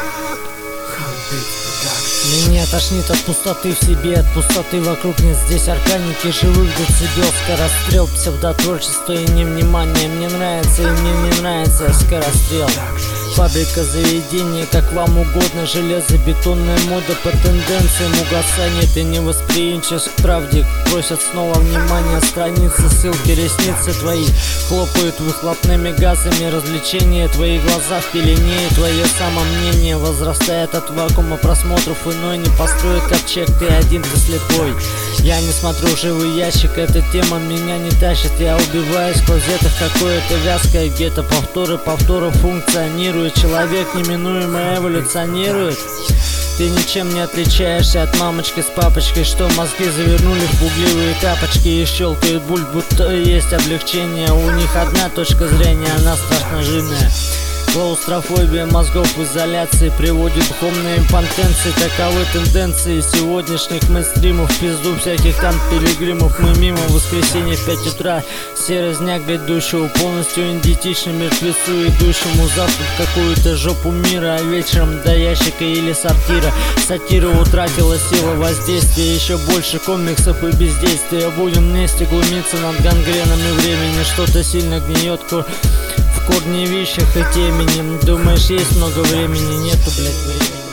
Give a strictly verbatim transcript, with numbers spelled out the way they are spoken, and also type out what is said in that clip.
Меня тошнит от пустоты в себе, от пустоты вокруг. Нет здесь органики живых децибел. Скорострел, псевдотворчество и невнимание. Мне нравится и мне не нравится скорострел. Фабрика заведения, как вам угодно. Железобетонная мода по тенденциям угасания. Ты не восприимчив к правде, просят снова внимания. Страницы, ссылки, ресницы твои хлопают выхлопными газами. Развлечения, твои глаза в пелене. Твое самомнение возрастает от вакуума просмотров. Иной не построит ковчег, ты один, ты слепой. Я не смотрю живый ящик, эта тема меня не тащит. Я убиваюсь в клозетах, какое-то вязкое гетто. Повторы, повторы функционируют. Человек неминуемо эволюционирует. Ты ничем не отличаешься от мамочки с папочкой, что мозги завернули в пугливые тапочки и щелкает буль, будто есть облегчение. У них одна точка зрения, она страшно жирная. Клаустрофобия мозгов в изоляции приводит к духовной импотенции. Таковы тенденции сегодняшних мейнстримов. В пизду всяких там пилигримов. Мы мимо в воскресенье в пять утра. Серозняк грядущего, полностью идентичный мертвецу, идущему завтра в какую-то жопу мира, а вечером до ящика или сортира. Сатира утратила силу воздействия, еще больше комиксов и бездействия. Будем вместе глумиться над гангренами времени. Что-то сильно гниет в корневищах и темени. Думаешь, есть много времени? Нету, блядь, времени.